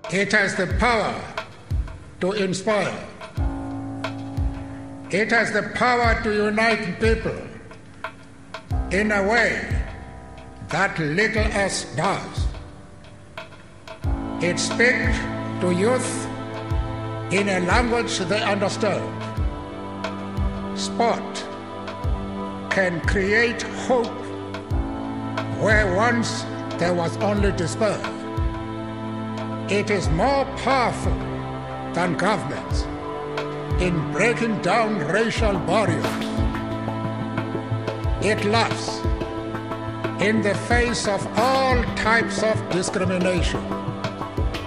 It has the power to inspire. It has the power to unite people in a way that little else does. It speaks to youth in a language they understand. Sport can create hope where once there was only despair. It is more powerful than governments in breaking down racial barriers. It laughs in the face of all types of discrimination.